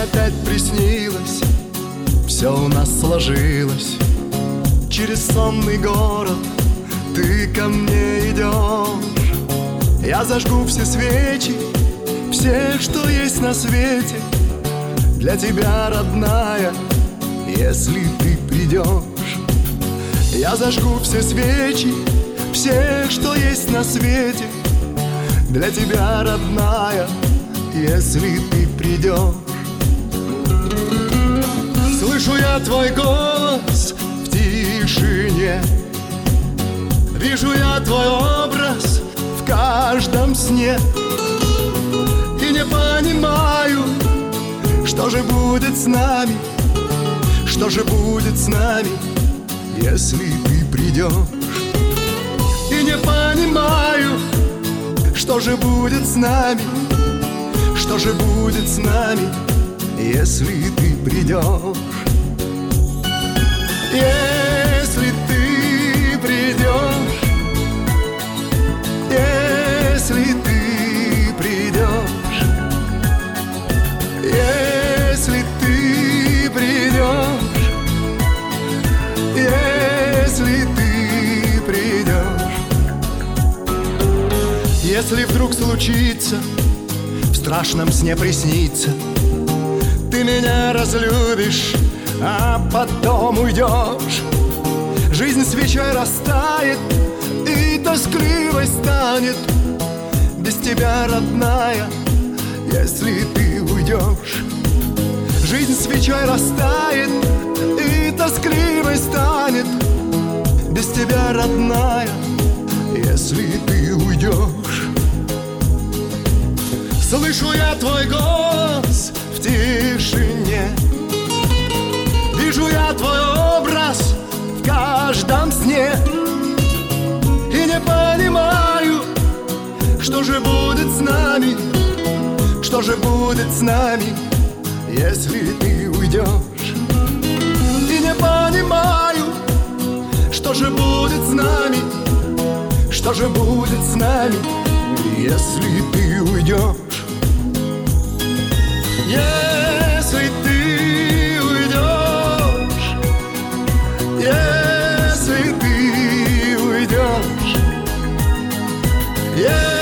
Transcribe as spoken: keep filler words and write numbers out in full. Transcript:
опять приснилось, все у нас сложилось. Через сонный город ты ко мне идешь. Я зажгу все свечи, все, что есть на свете, для тебя, родная, если ты придешь. Я зажгу все свечи, все, что есть на свете, для тебя, родная, если ты придешь. Слышу я твой голос в тишине, вижу я твой образ в каждом сне, и не понимаю, что же будет с нами, что же будет с нами, если ты придешь. И не понимаю, что же будет с нами, что же будет с нами, если ты придешь. Если ты придешь, если ты придешь, если ты придешь, если ты придешь. Если вдруг случится, в страшном сне приснится, ты меня разлюбишь, а потом уйдешь, жизнь свечой растает и тоскливой станет без тебя, родная, если ты уйдешь. Жизнь свечой растает и тоскливой станет без тебя, родная, если ты уйдешь. Слышу я твой голос в тишине, вижу я твой образ в каждом сне, и не понимаю, что же будет с нами, что же будет с нами, если ты уйдешь. И не понимаю, что же будет с нами, что же будет с нами, если ты уйдешь. Если ты уйдешь, если ты уйдешь, yeah.